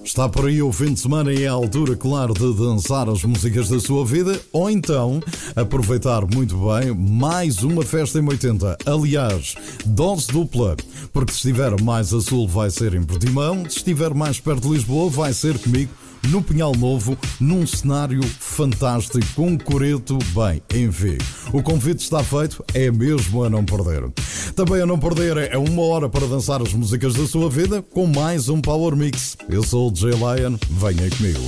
Está por aí o fim de semana e é a altura, claro, de dançar as músicas da sua vida ou então aproveitar muito bem mais uma festa em 80. Aliás, dose dupla, porque se estiver mais a sul vai ser em Portimão, se estiver mais perto de Lisboa vai ser comigo no Pinhal Novo, num cenário fantástico, com um coreto bem em V. O convite está feito, é mesmo a não perder. Também a não perder é uma hora para dançar as músicas da sua vida com mais um Power Mix. Eu sou o Jay Lion, venha comigo.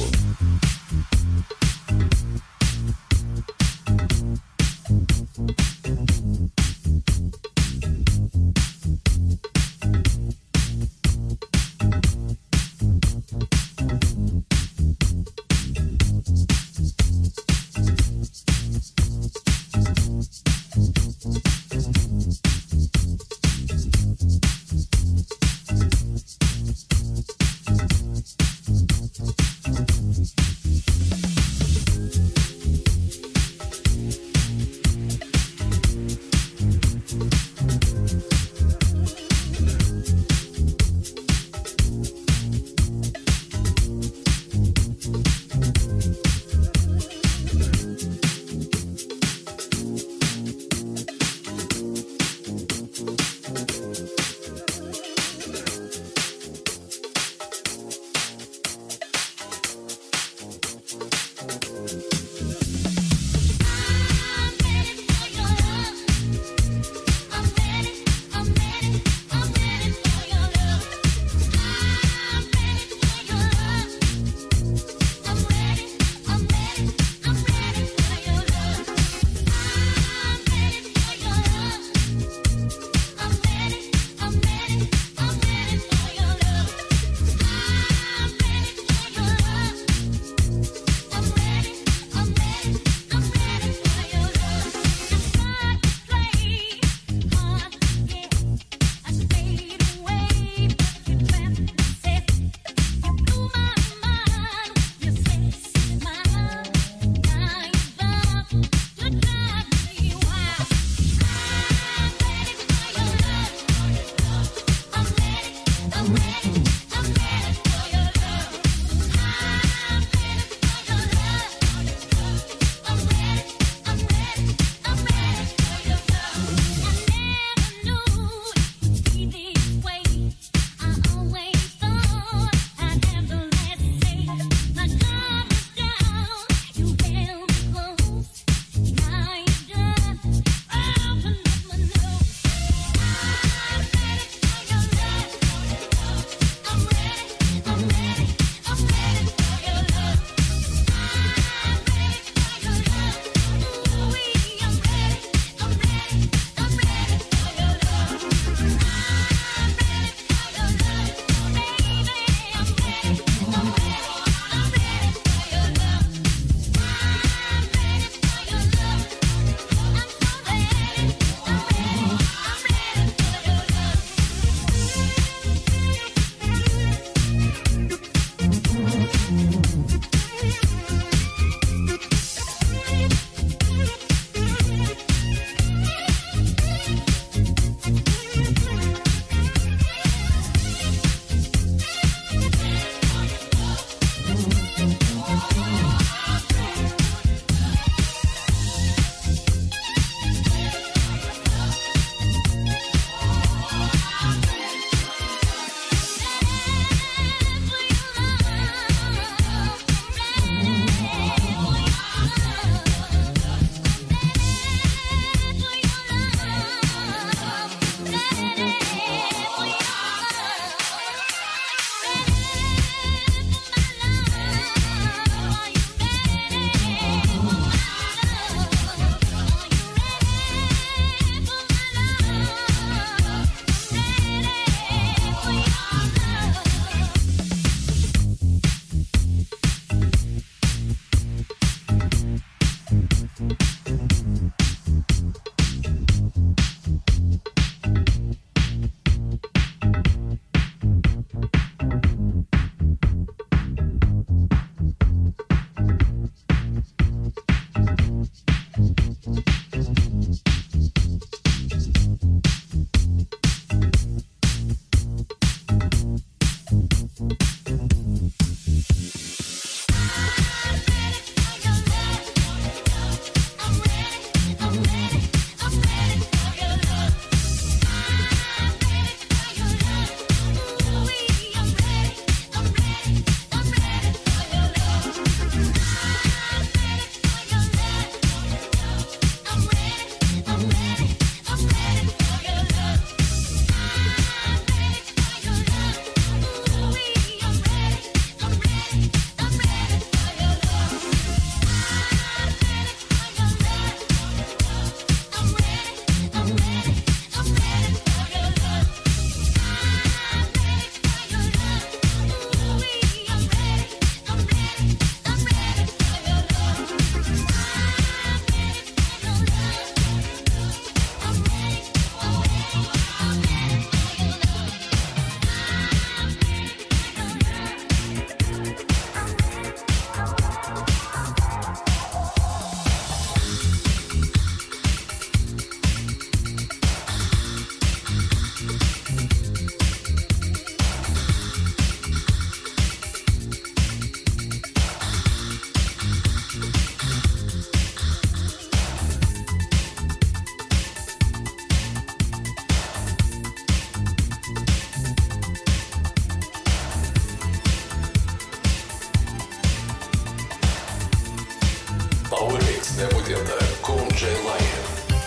M80 com Jay Lion.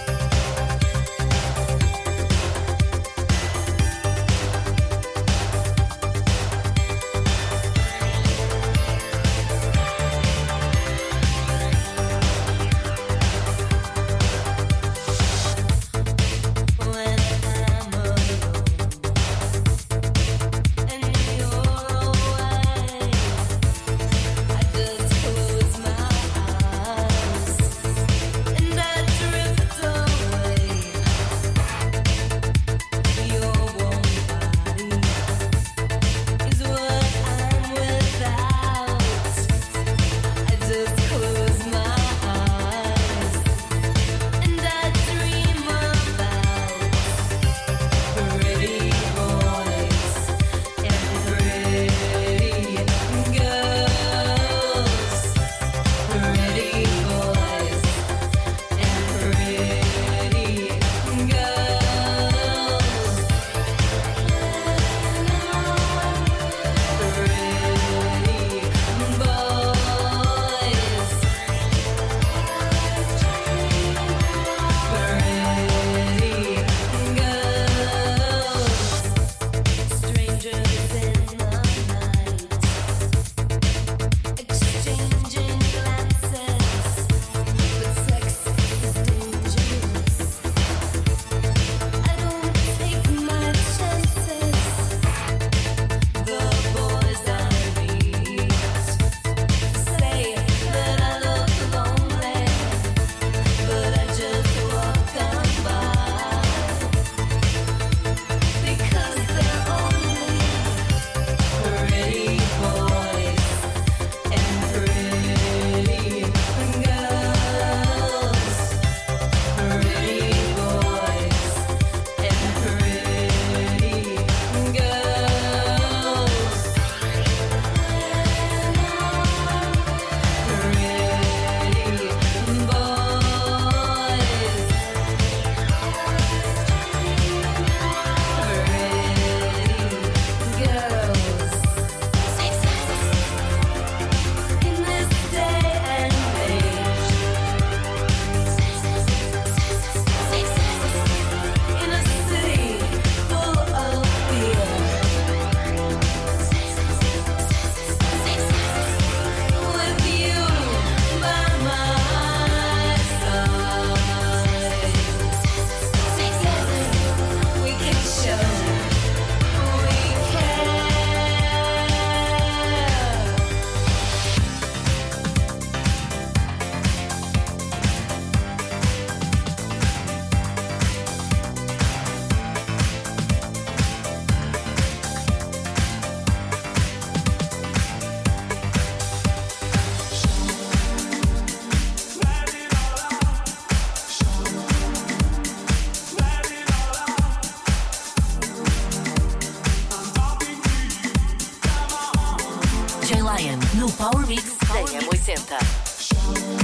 No Power Mix da M80.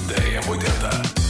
DM80.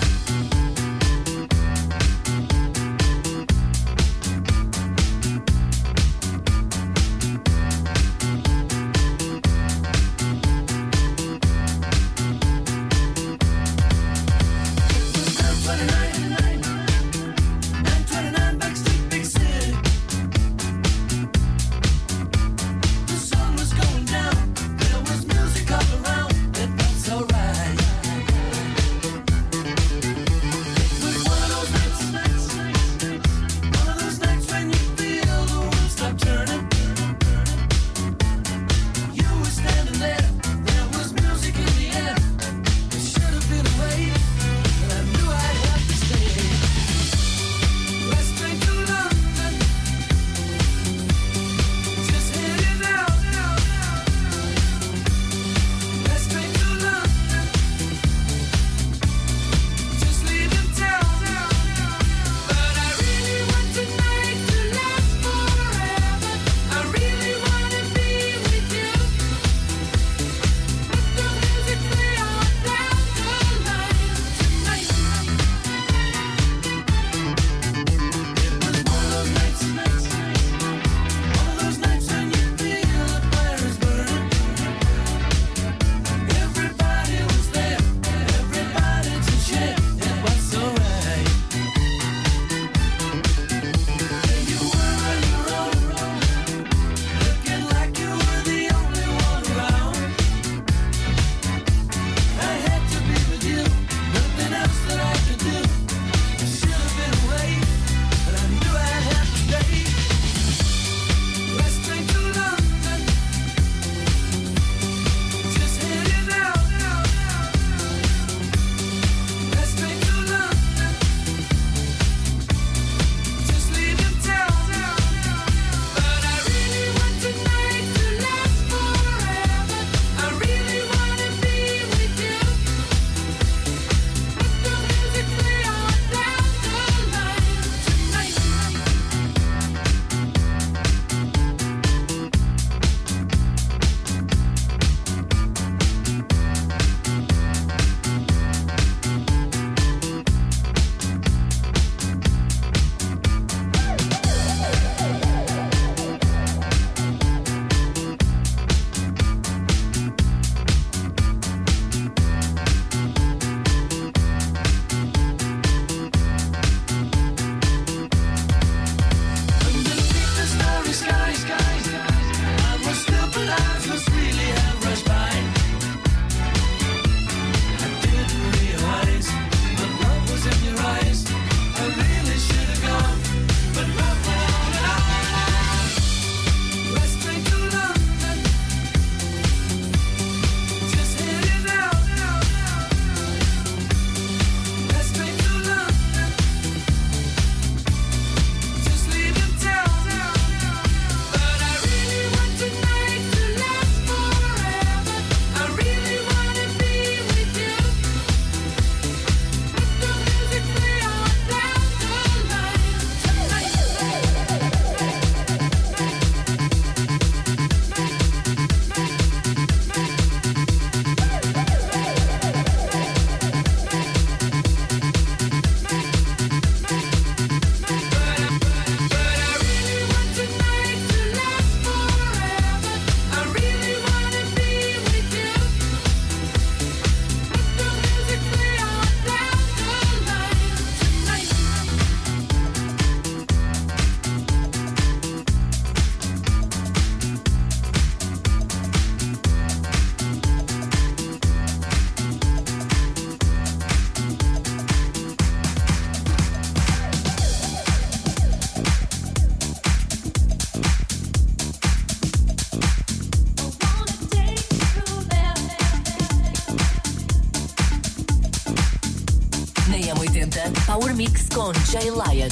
Power Mix con Jay Lion.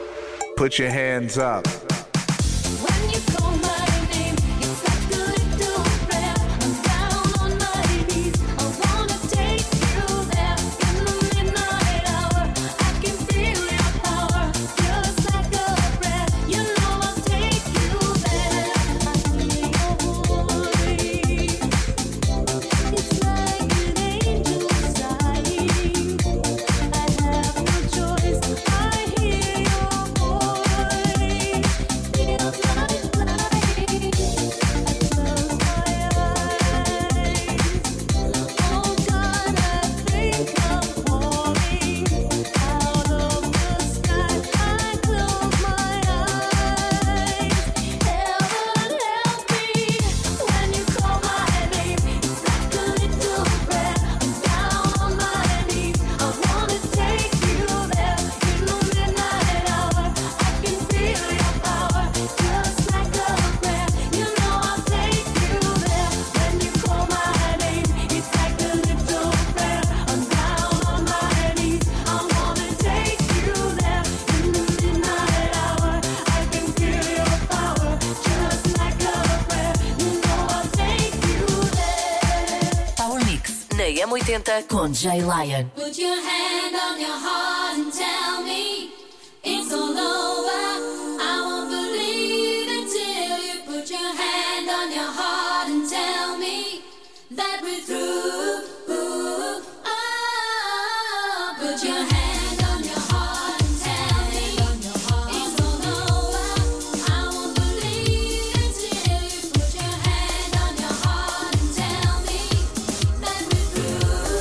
Put your hands up. When you call my name, it's like a little Passei M80 com Jay Lion. Put your hand on your heart and tell me it's all over. I won't believe until you put your hand on your heart and tell me that we're through. Oh, put your hand on your heart and tell me it's all over. I won't believe until you put your hand on your heart and tell me that we're through.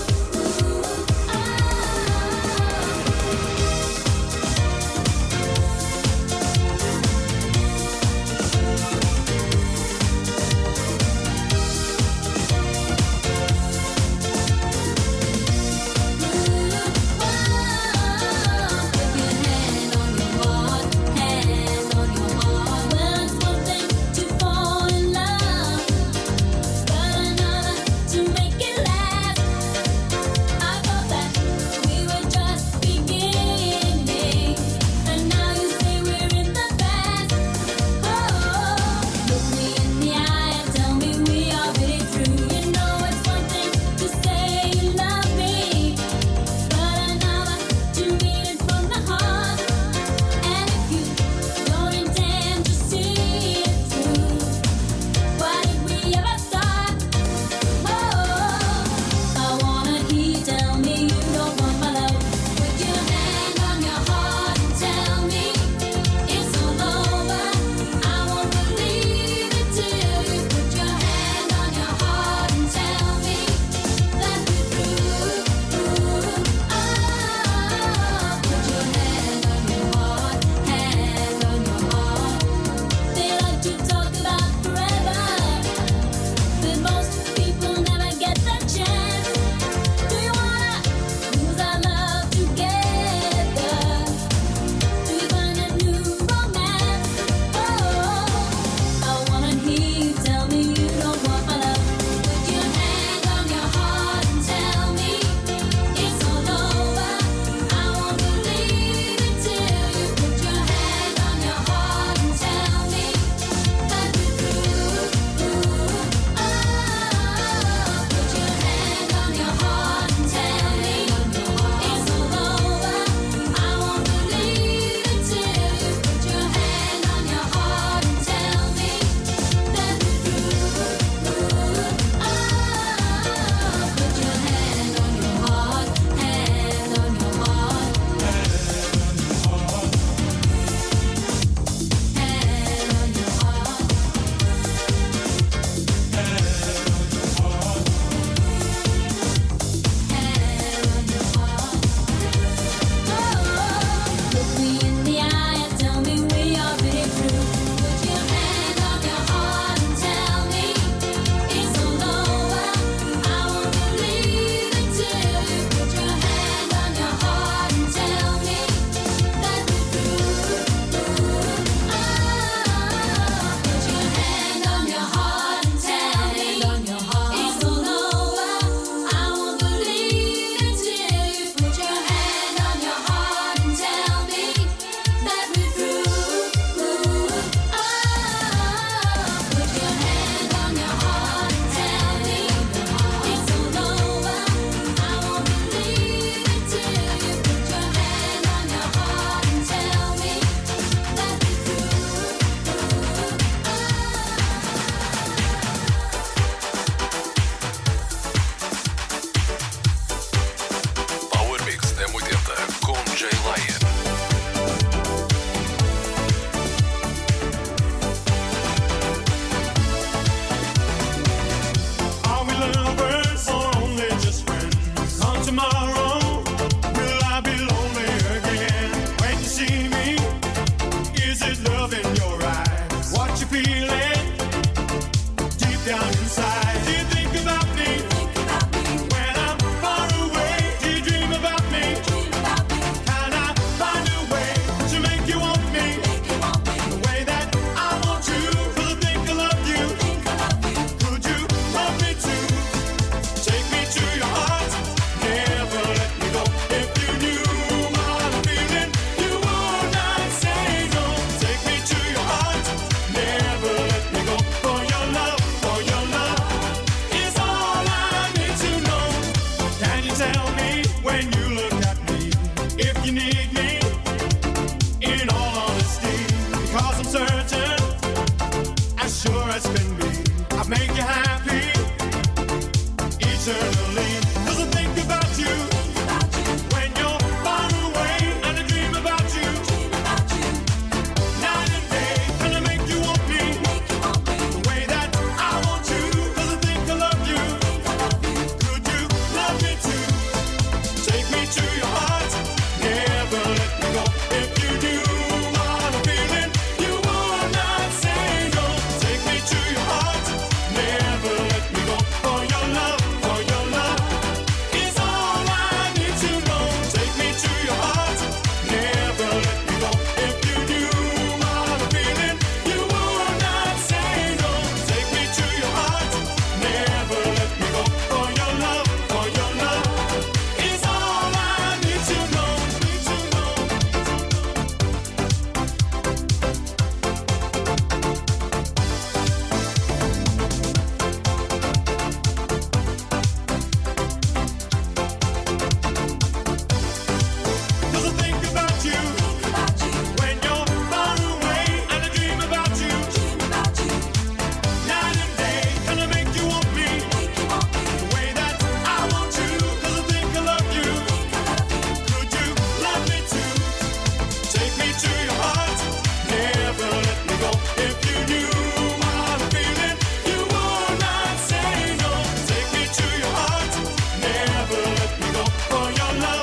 make you happy eternally. 'Cause I think about you when you're far away, and I dream about you night and day. And I make you want me the way that I want you. 'Cause I think I love you. Could you love me too? Take me to your heart, never let me go. If you knew what I'm feeling, you would not say no. Take me to your heart, never let me go. For your love is all I need to know. Take me to your heart, never let me go. If you knew what I'm feeling, you would not say no. Take me to your heart, never let me go. For your love is all I need to know. Cause I think about you when you're far away, and I dream about you night and day. And I make you want me the way that I want you. 'Cause I think I love you. Could you love me too? Take me to your heart, never let me go. If you knew what I'm feeling, you would not say no. Take me to your heart, never let me go. For your love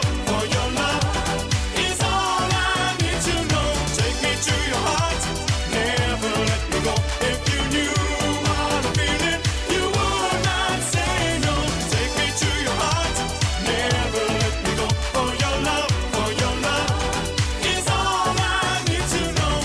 is all I need to know. Take me to your heart, never let me go. If you knew what I'm feeling, you would not say no. Take me to your heart, never let me go. For your love is all I need to know.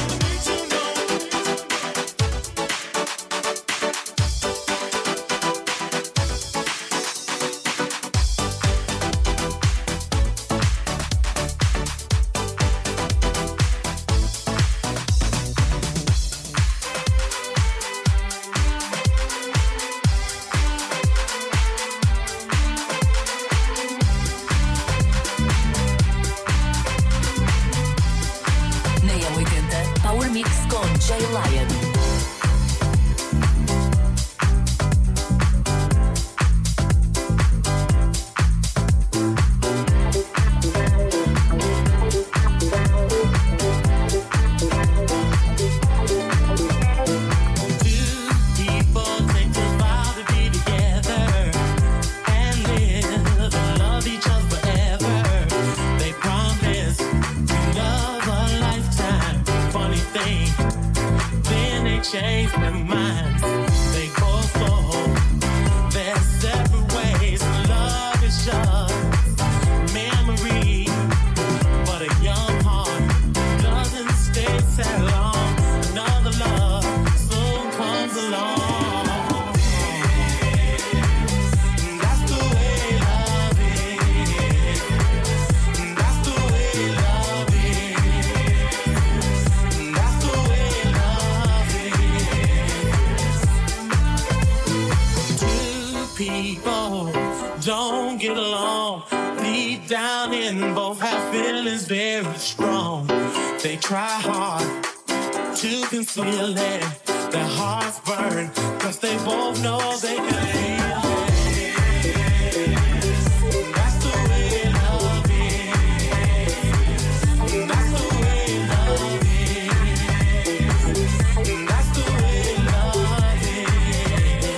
Na M80 Power Mix com Jay Lion. People take a vow to be together and live and love each other forever. They promise to love a lifetime. Funny thing, then they change their minds. They both go their separate ways. Love is just memory, but a young heart doesn't stay sad long. Another love soon comes along. That's the way love is. That's the way love is. That's the way love is. Two people don't get along. Deep down in, both have feelings very strong. They try hard to conceal it. Their hearts burn, 'cause they both know they can feel it. That's the way love is. That's the way love is. That's the way love is.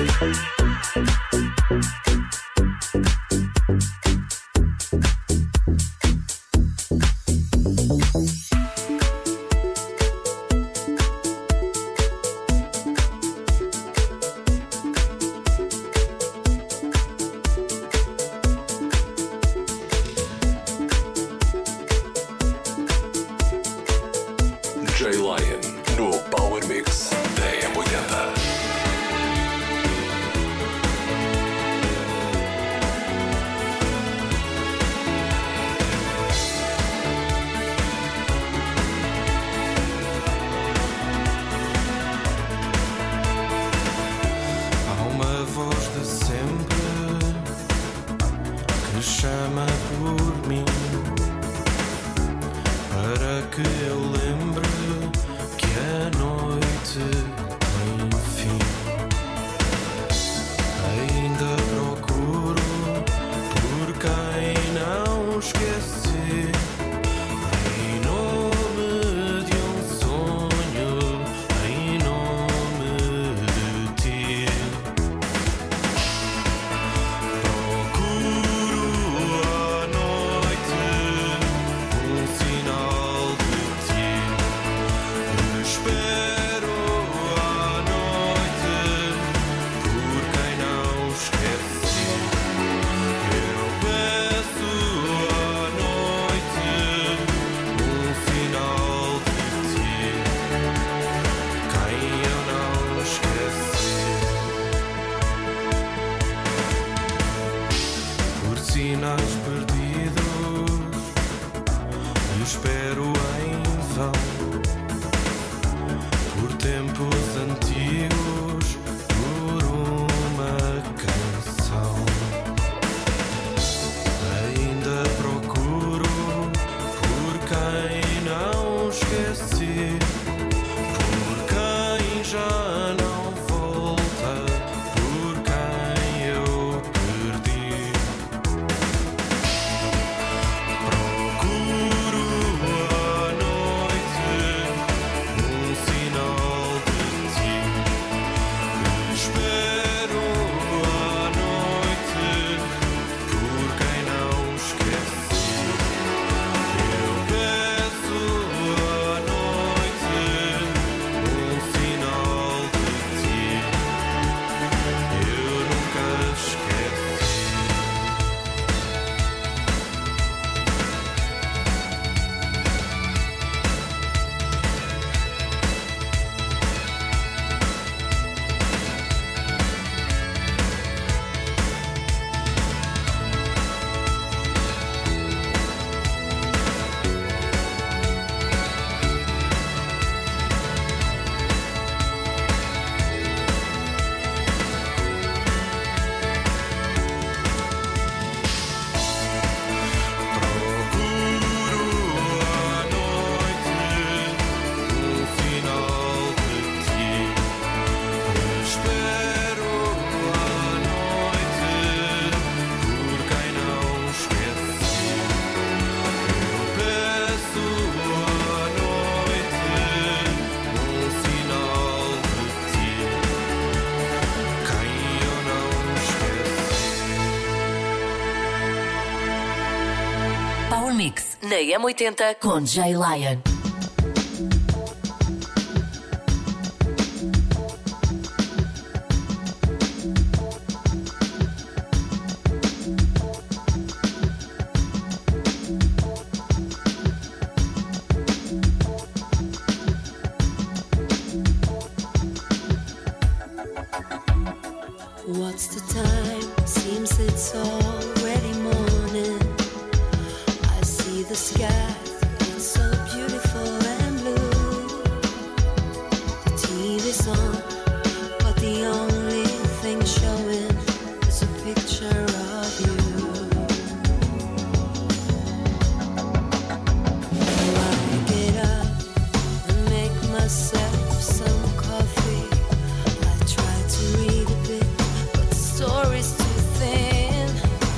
Jay Lion no Power Mix da M80. Há uma voz de sempre que chama por mim, para que eu lembre que a noite tem fim. Ainda procuro por quem não esqueci, em nome de um sonho, em nome de ti. Procuro à noite um sinal de ti. Espero à noite por quem não esqueci. Eu peço à noite um sinal de ti, quem eu não esqueci. Por sinais perdidos espero em vão, por tempos antigos, por uma canção. Ainda procuro por quem não esqueci, por quem já não volta, por quem eu perdi. Procuro à noite um sinal de ti. Espero à noite por quem não esqueci. Eu peço à noite um sinal de ti. Eu nunca esqueci. Procuro à noite um sinal de ti. Espero à noite por quem não esqueci. Eu peço à noite um sinal de ti, quem eu não esqueci. Power Mix na M80 com Jay Lion. What's the time? Seems it's already morning. I see the sky, it's so beautiful and blue. The TV's on, but the only thing showing is a picture of you. I get up and make myself some coffee. I try to read a bit, but the story's too thin.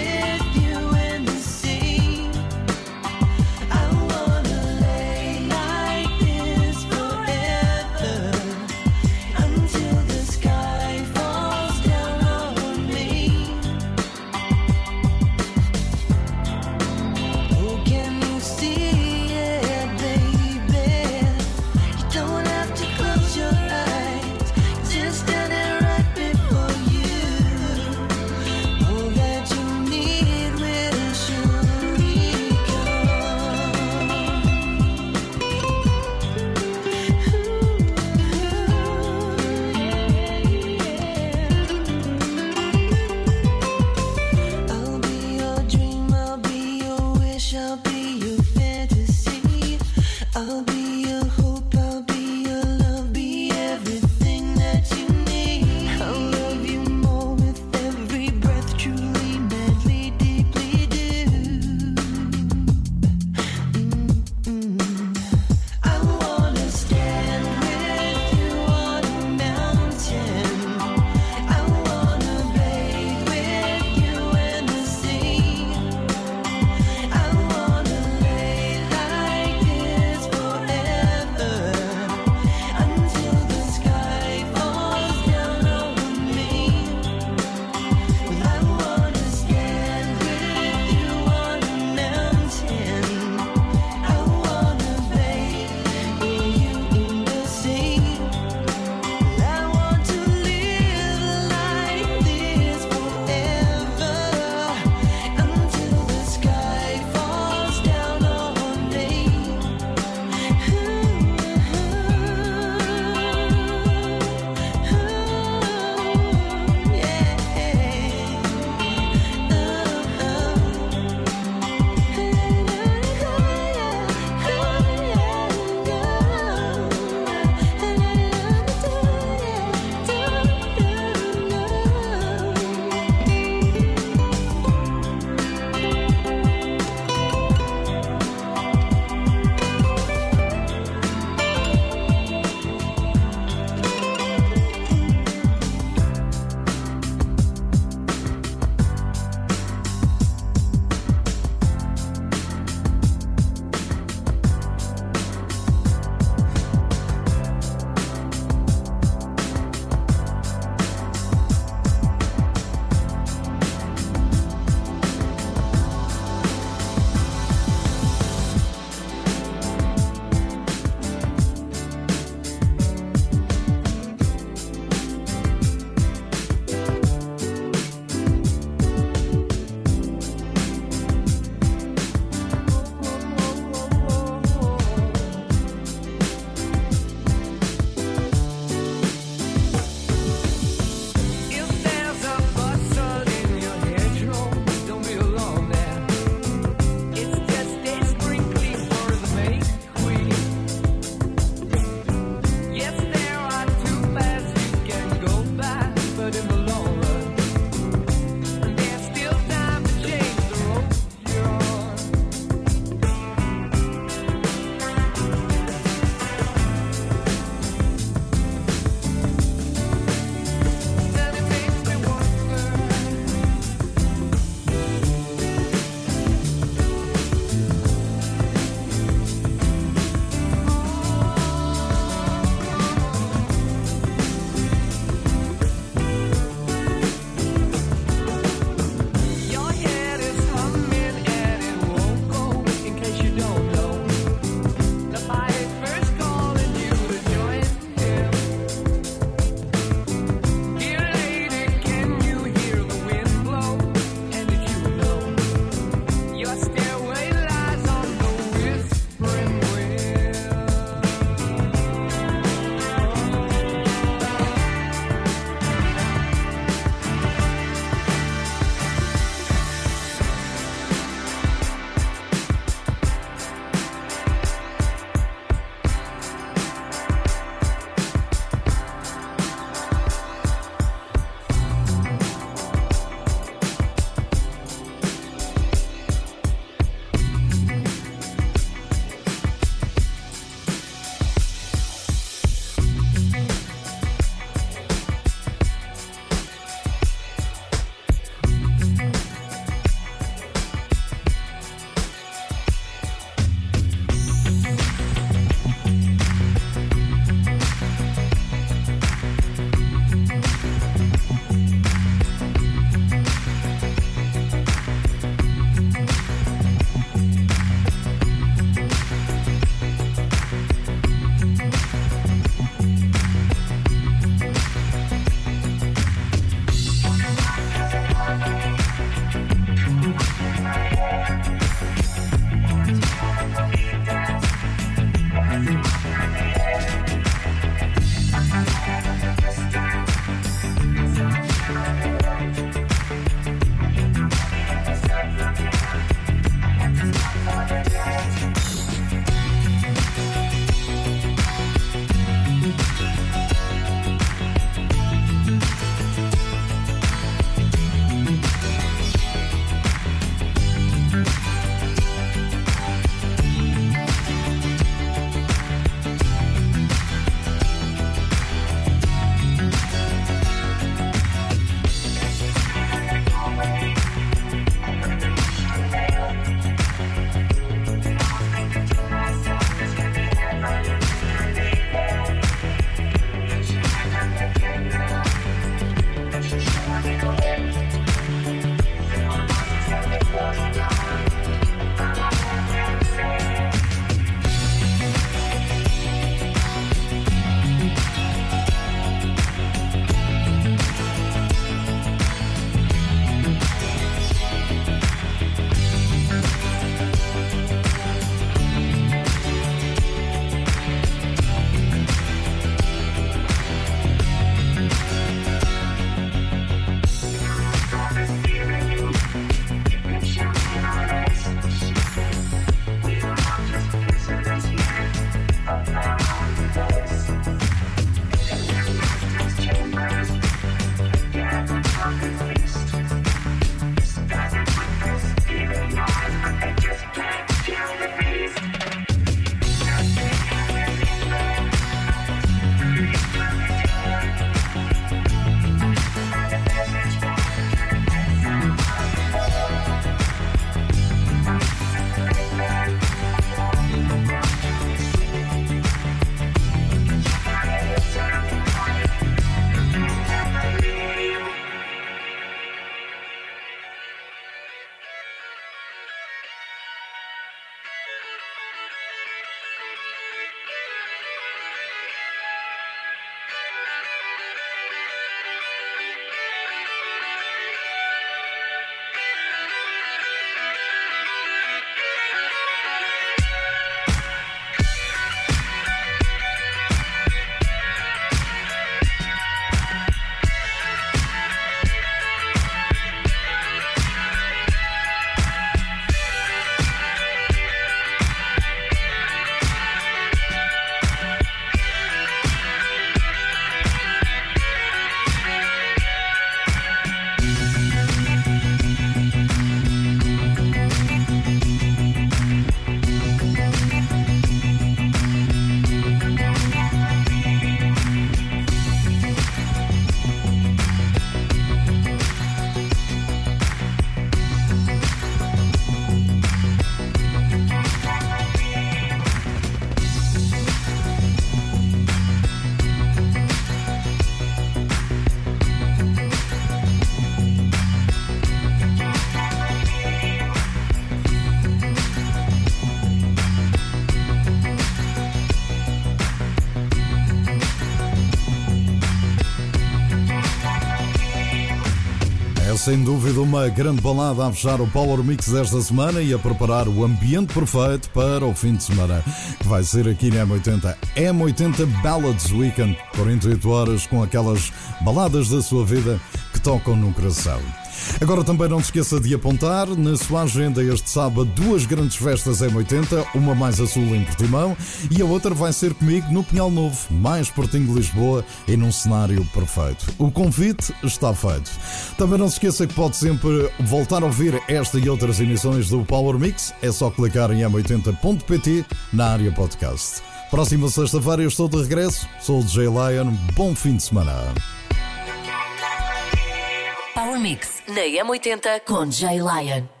É sem dúvida uma grande balada a fechar o Power Mix desta semana e a preparar o ambiente perfeito para o fim de semana, que vai ser aqui na M80. M80 Ballads Weekend, 48 horas com aquelas baladas da sua vida que tocam no coração. Agora também não se esqueça de apontar na sua agenda este sábado 2 grandes festas M80, uma mais a sul em Portimão e a outra vai ser comigo no Pinhal Novo, mais pertinho de Lisboa e num cenário perfeito. O convite está feito. Também não se esqueça que pode sempre voltar a ouvir esta e outras emissões do Power Mix, é só clicar em m80.pt na área podcast. Próxima sexta-feira eu estou de regresso, sou o DJ Lion, bom fim de semana. Power Mix na M80 com Jay Lion.